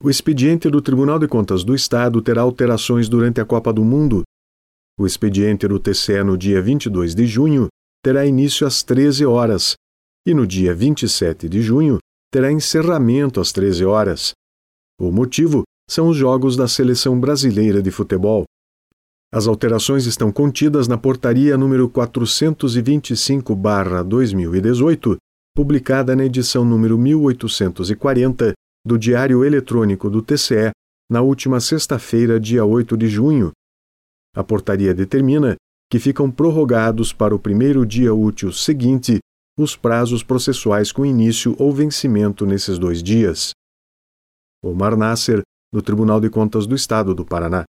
O expediente do Tribunal de Contas do Estado terá alterações durante a Copa do Mundo. O expediente do TCE no dia 22 de junho terá início às 13 horas e no dia 27 de junho terá encerramento às 13 horas. O motivo são os jogos da Seleção Brasileira de Futebol. As alterações estão contidas na Portaria número 425/2018, publicada na edição número 1840 do Diário Eletrônico do TCE, na última sexta-feira, dia 8 de junho. A portaria determina que ficam prorrogados para o primeiro dia útil seguinte os prazos processuais com início ou vencimento nesses 2 dias. Omar Nasser, do Tribunal de Contas do Estado do Paraná.